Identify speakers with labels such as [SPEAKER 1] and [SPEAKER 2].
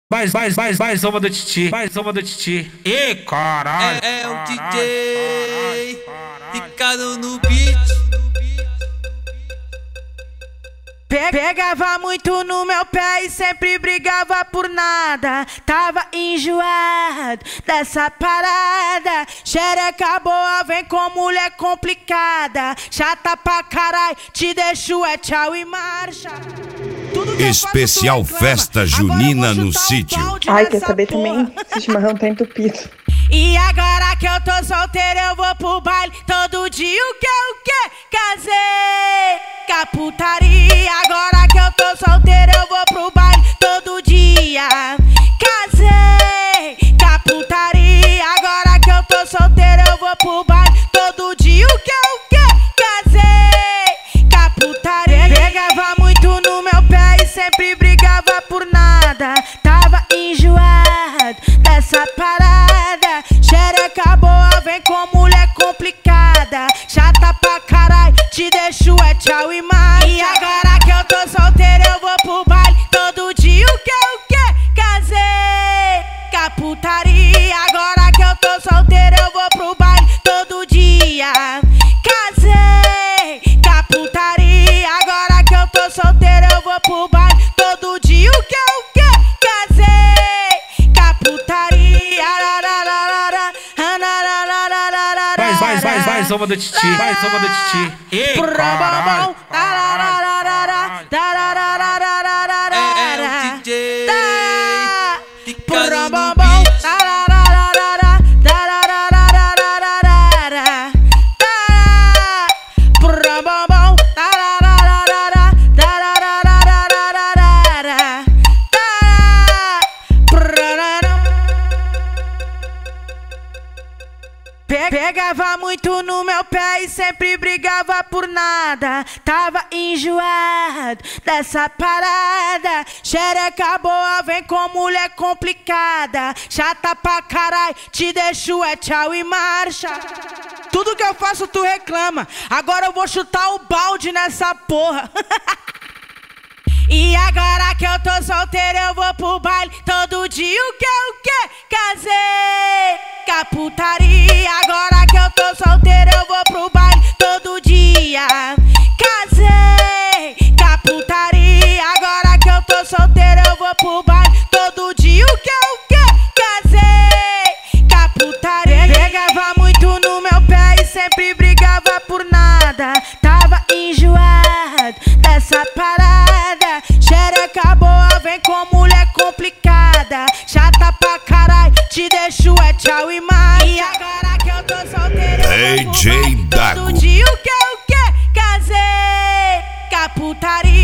[SPEAKER 1] Mais uma do Titi, mais uma do Titi. E caralho.
[SPEAKER 2] É o DJ Ricardo no beat.
[SPEAKER 3] Pegava muito no meu pé e sempre brigava por nada. Tava enjoado dessa parada. Xereca boa, vem com mulher complicada. Chata pra carai, te deixo é tchau e marcha.
[SPEAKER 4] Especial festa junina no sítio.
[SPEAKER 5] Ai, quer saber também? Esse chimarrão tá entupido.
[SPEAKER 3] E agora que eu tô solteira, eu vou pro baile todo dia. O que? Casei com a putaria. Agora que eu tô solteira, eu vou pro baile todo dia. Casei com a putaria. Agora que eu tô solteira, eu vou pro baile todo dia. O que? Casei com a putaria. Pegava muito no meu pé e sempre brigava por nada. Tava enjoado dessa parada. Xereca boa, vem com mulher complicada. Chata pra carai, te deixo é tchau e marcha. E agora que eu tô solteira, eu vou pro baile todo dia. O que? Casei com a putaria. Agora que eu tô solteira, eu vou pro baile todo dia. Casei com a putaria. Agora que eu tô solteira, eu vou pro baile todo dia. O que? Casei com a putaria.
[SPEAKER 1] Mais uma do Titi, mais uma do Titi. E caralho.
[SPEAKER 2] É o DJ Ricardo no beat.
[SPEAKER 3] Pegava muito no meu pé e sempre brigava por nada. Tava enjoado dessa parada. Xereca boa, vem com mulher complicada. Chata pra carai, te deixo é tchau e marcha. Tudo que eu faço tu reclama. Agora eu vou chutar o balde nessa porra. E agora que eu tô solteira, eu vou pro baile todo dia. O que? Casei com a putaria. Agora que eu tô solteira, eu vou pro baile todo dia. Casei com a putaria. Agora que eu tô solteira, eu vou pro baile todo dia. O que? Casei com a putaria. Pegava muito no meu pé e sempre brigava por nada. Tava enjoado dessa parada. Xereca boa, vem com mulher complicada. Chata pra carai, te deixo é tchau e marcha. E agora que eu tô solteira,
[SPEAKER 4] DJ Dago.
[SPEAKER 3] todo dia. O que? Casei com a putaria.